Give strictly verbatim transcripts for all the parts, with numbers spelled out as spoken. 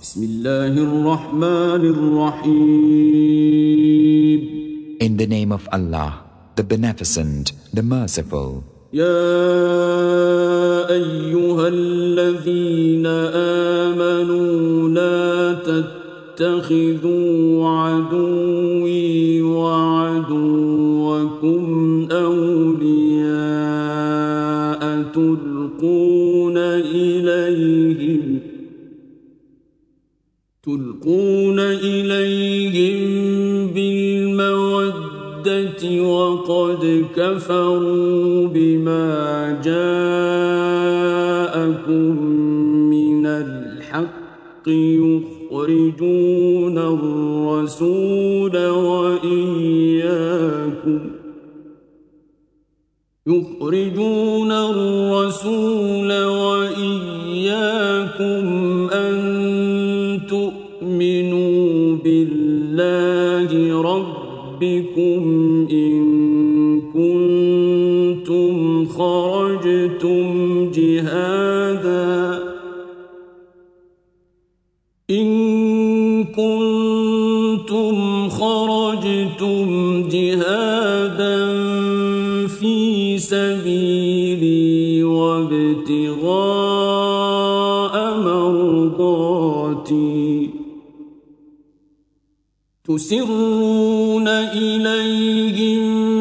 بسم الله الرحمن الرحيم. In the name of Allah, the Beneficent, the Merciful. يا أيها الذين آمنوا لا تتخذوا عدوي وعدوكم أولياء تلقون إليهم تلقون إليهم بالمودة وقد كفروا بما جاءكم من الحق يخرجون الرسول وإياكم يخرجون الرسول وإياكم أن تؤمنوا بالله ربكم إن كنتم خرجتم جهادا إن كنتم خرجتم جهادا في سبيلي وابتغاء مرضاتي تسرون إليهم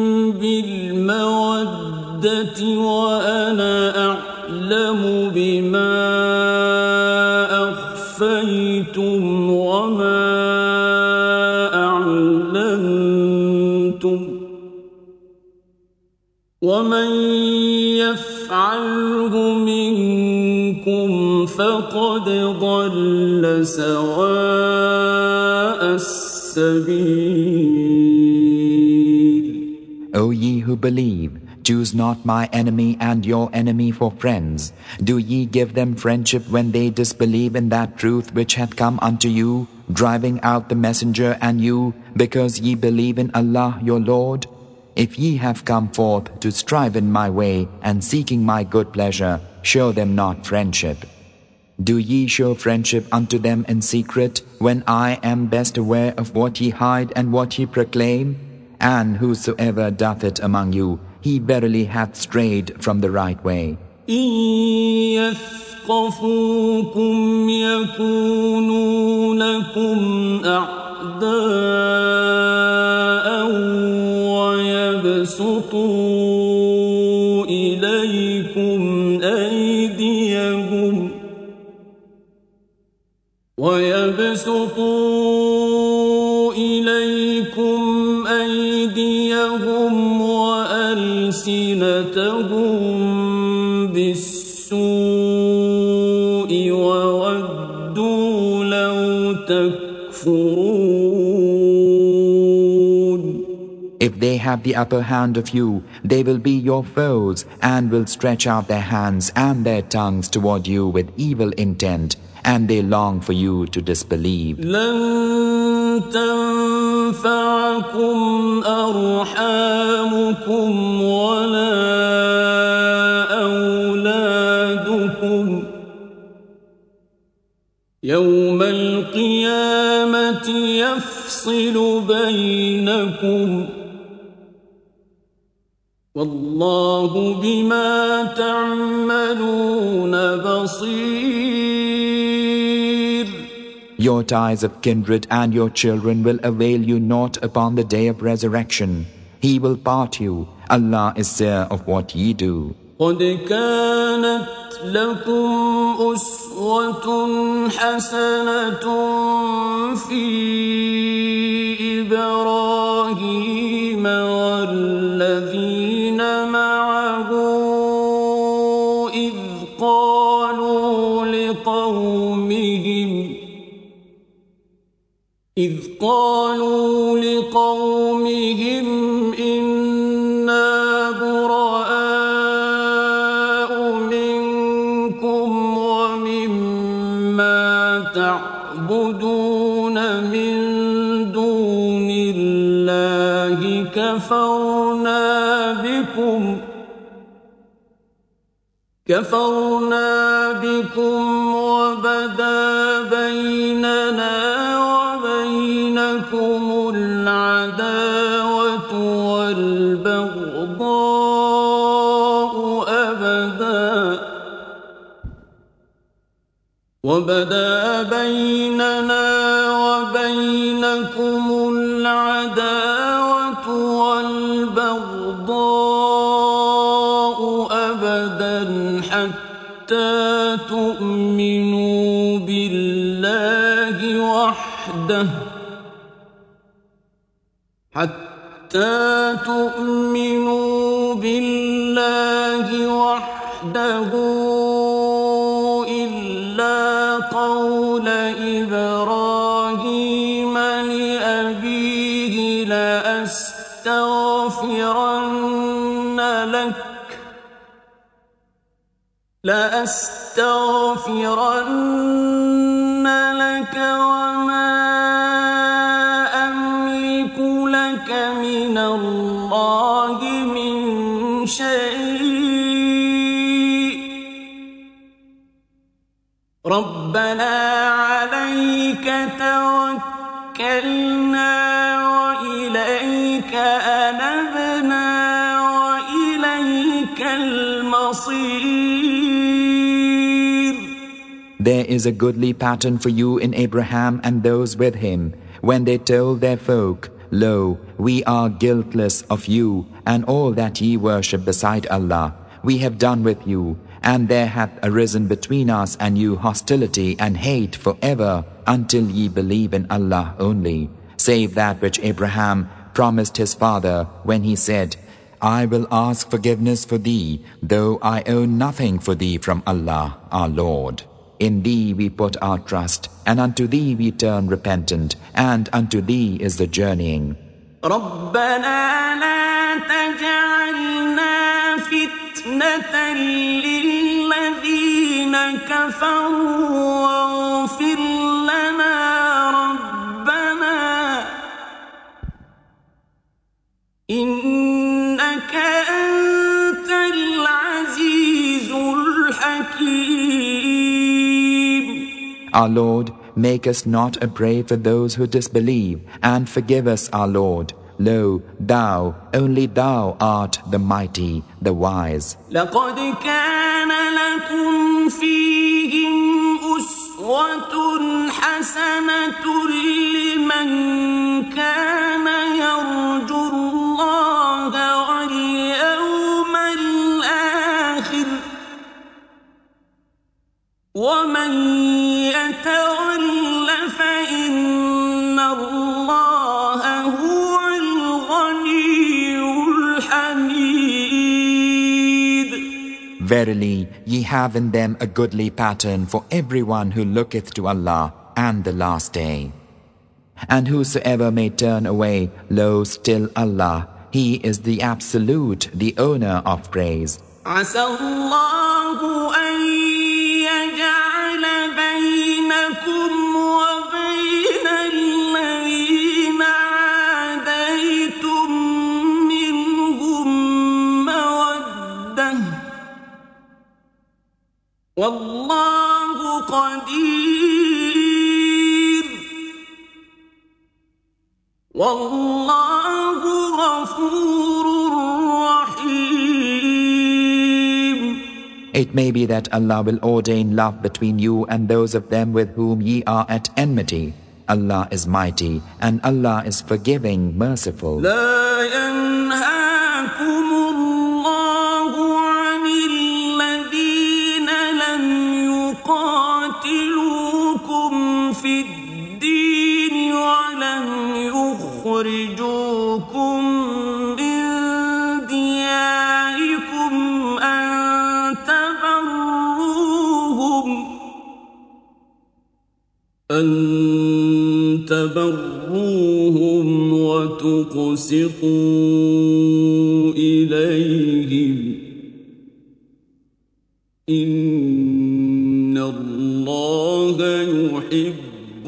بالمودة وأنا أعلم بما أخفيتم وما أعلنتم ومن يفعله منكم فقد ضل سواء السبيل. O ye who believe, choose not my enemy and your enemy for friends. Do ye give them friendship when they disbelieve in that truth which hath come unto you, driving out the messenger and you, because ye believe in Allah your Lord? If ye have come forth to strive in my way and seeking my good pleasure, show them not friendship. Do ye show friendship unto them in secret, when I am best aware of what ye hide and what ye proclaim? And whosoever doth it among you, he verily hath strayed from the right way. إن يثقفوكم يكونوا لكم أعداء ويبسطوا إليكم أيديهم ويبسطوا إليكم أيديهم وألسنتهم بالسوء وودوا لو تكفرون. If they have the upper hand of you, they will be your foes and will stretch out their hands and their tongues toward you with evil intent, and they long for you to disbelieve. لن تنفعكم أرحامكم ولا أولادكم يوم القيامة يفصل بينكم والله بما تعملون بصير. Your ties of kindred and your children will avail you naught upon the day of resurrection. He will part you. Allah is seer of what ye do. قد كانت لكم أسوة حسنة في إبراهيم والذين معه إذ قالوا لقومهم إذ قالوا لقومهم إنا براء منكم ومما تعبدون من دون الله كفرنا بكم كفرنا بكم وبدا بيننا بيننا وبينكم العداوة والبغضاء أبدا حتى تؤمنوا بالله وحده حتى تؤمنوا بالله وحده إلا قول إبراهيم لأبيه لأستغفرن لك لأستغفرن لك وما أملك لك من الله من شيء ربنا عليك توكلنا وإليك أنبنا وإليك المصير. There is a goodly pattern for you in Abraham and those with him, when they told their folk, Lo, we are guiltless of you and all that ye worship beside Allah. We have done with you, and there hath arisen between us and you hostility and hate forever, until ye believe in Allah only, save that which Abraham promised his father when he said, I will ask forgiveness for thee, though I own nothing for thee from Allah, our Lord. In thee we put our trust, and unto thee we turn repentant, and unto thee is the journeying. ربنا لا تجعلنا فتنة للذين كفروا واغفر لنا ربنا إنك أنت العزيز الحكيم. Our Lord, make us not a prey for those who disbelieve, and forgive us, our Lord. Lo, Thou, only Thou art the mighty, the wise. لقد كان لكم فيهم أسوة حسنة لمن كان يرجو الله واليوم الآخر ومن يتول فإن الله هو الغني الحميد. Verily, ye have in them a goodly pattern for everyone who looketh to Allah and the last day. And whosoever may turn away, lo, still Allah, He is the absolute, the owner of praise. عسى الله أن يجعل بينكم وبين الذين عاديتم منهم مودة والله قدير والله غفور رحيم. It may be that Allah will ordain love between you and those of them with whom ye are at enmity. Allah is mighty, and Allah is forgiving, merciful. لا ينهاكم الله عن الذين لم يقاتلوكم في الدين ولم يخرجوكم من دياركم أن تبروهم أن تبروهم وتقسطوا إليهم إن الله يحب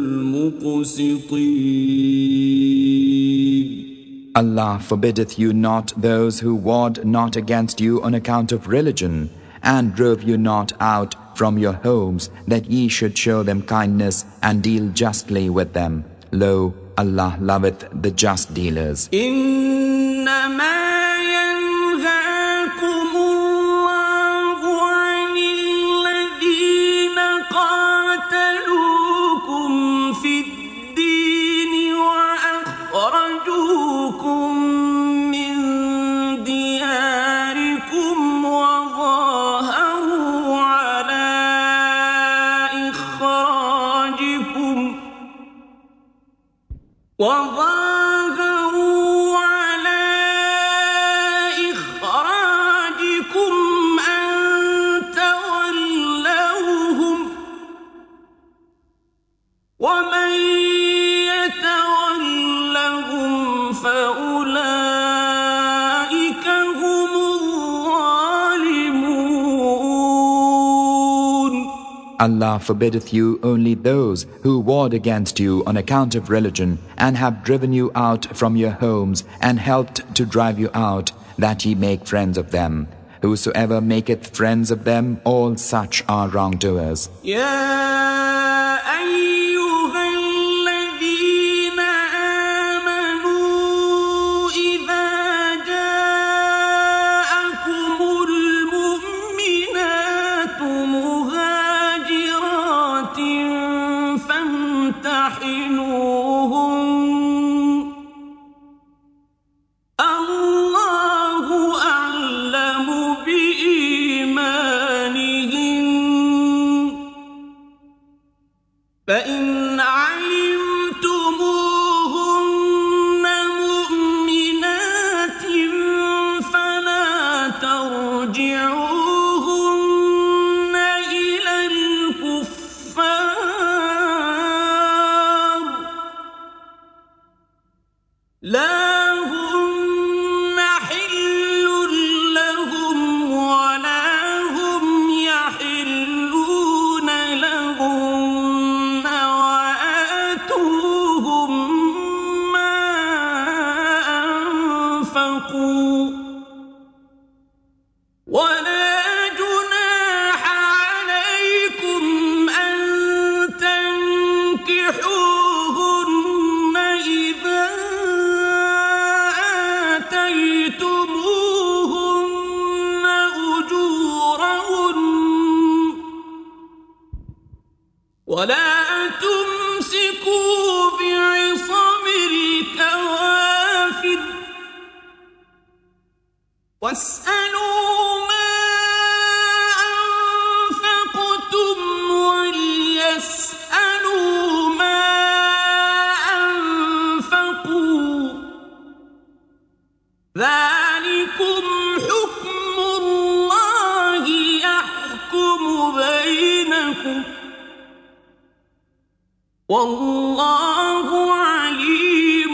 المقسطين. Allah forbiddeth you not those who warred not against you on account of religion, and drove you not out from your homes, that ye should show them kindness and deal justly with them. Lo, Allah loveth the just dealers. إنما ينهاكم الله عن الذين قاتلوا وظاهروا على إخراجكم أن تولوهم ومن يتولهم فأولئك هم الظالمون. Allah forbiddeth you only those who warred against you on account of religion and have driven you out from your homes and helped to drive you out, that ye make friends of them. Whosoever maketh friends of them, all such are wrongdoers. فإن علمتموهن مؤمنات فلا ترجعوهن إلى الكفار لا هن حل لهم ولا هم يحلون لهم ولا جناح عليكم أن تنكحوهن إذا آتيتموهن أجورهن ولا تمسكوا بعصم الكوافر واسألوا ما أنفقتم وليسألوا ما أنفقوا ذلكم حكم الله يحكم بينكم والله عليم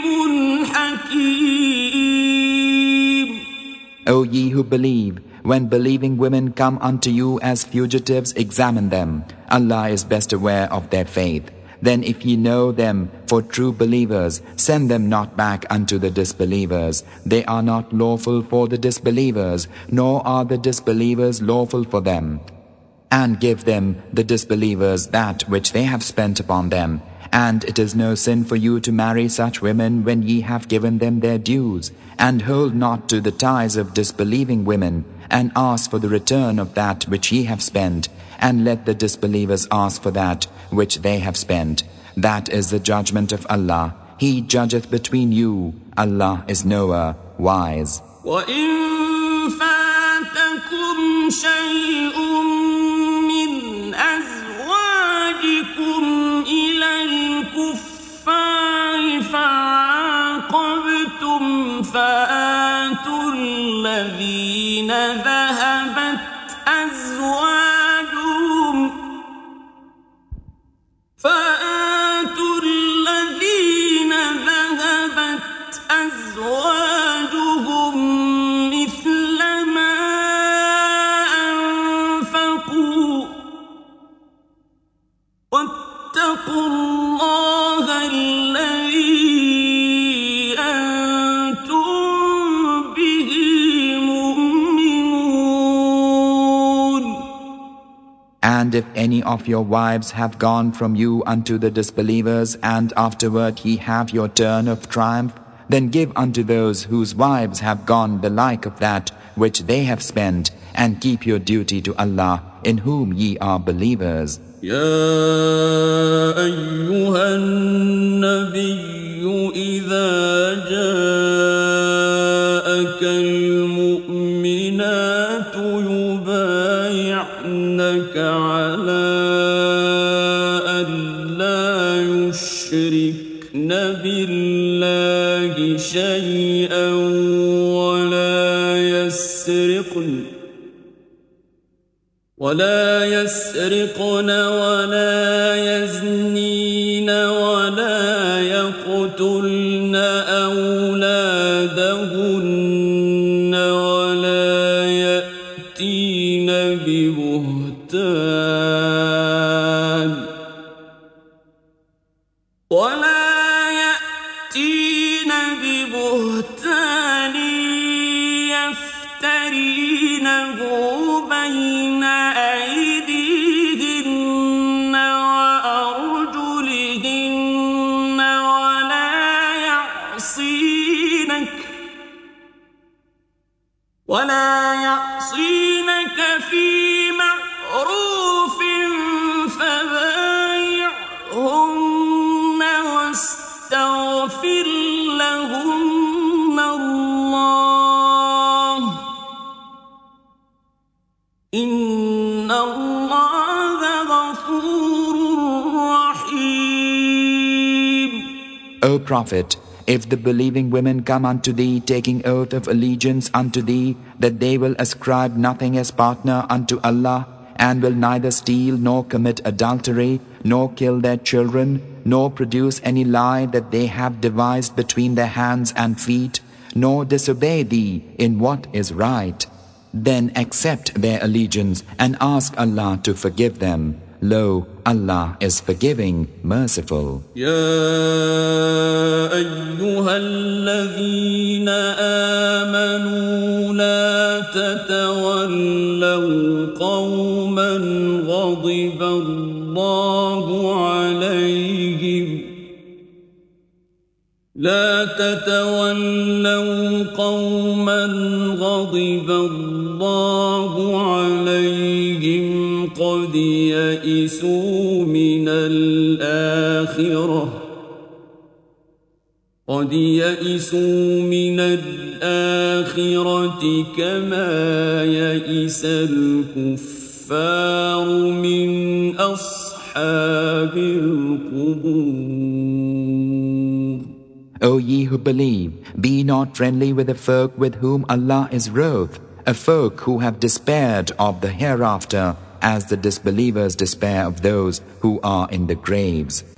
حكيم. O ye who believe, when believing women come unto you as fugitives, examine them. Allah is best aware of their faith. Then if ye know them for true believers, send them not back unto the disbelievers. They are not lawful for the disbelievers, nor are the disbelievers lawful for them. And give them, the disbelievers, that which they have spent upon them. And it is no sin for you to marry such women when ye have given them their dues. And hold not to the ties of disbelieving women, and ask for the return of that which ye have spent, and let the disbelievers ask for that which they have spent. That is the judgment of Allah. He judgeth between you. Allah is knower, wise. وَإِن فَاتَكُمْ شَيْءٌ مِّنْ أَزْوَاجِكُمْ إِلَى الْكُفَّارِ فَعَاقَبْتُمْ فَآتُوا الَّذِينَ ذَهَبَتْ أَزْوَاجُهُمْ فَآتُوا الَّذِينَ ذَهَبَتْ أَزْوَاجُهُمْ مِثْلَ مَا أَنفَقُوا وَاتَّقُوا اللَّهَ الَّذِي أَنتُم بِهِ مُؤْمِنُونَ. And if any of your wives have gone from you unto the disbelievers, and afterward ye have your turn of triumph, then give unto those whose wives have gone the like of that which they have spent, and keep your duty to Allah, in whom ye are believers. يا أيها النبي إذا جاءك المؤمنات يبايعنك على أن لا يشركن بالله شيئا ولا يسرقن ولا يسرقن ولا يزنين ولا يقتلن أولادهن ولا يأتين ببهتان ولا يأتين ببهتان يفترينه بين أيديهن وأرجلهن ولا يعصينك ولا يعصينك في معروف فبايعهن واستغفر لهن الله إن الله غفور رحيم. O Prophet, if the believing women come unto thee taking oath of allegiance unto thee that they will ascribe nothing as partner unto Allah, and will neither steal nor commit adultery, nor kill their children, nor produce any lie that they have devised between their hands and feet, nor disobey thee in what is right, then accept their allegiance and ask Allah to forgive them. Lo, Allah is forgiving, merciful. يا أيها الذين آمنوا لا تتولوا قوما غضب الله عليهم لا تتولوا قوما غضب الله عليهم قد يئسوا من الآخرة قد يئسوا من الآخرة كما يئس الكفار من أصحاب القبور. O ye who believe, be not friendly with the folk with whom Allah is wroth, a folk who have despaired of the hereafter, as the disbelievers despair of those who are in the graves.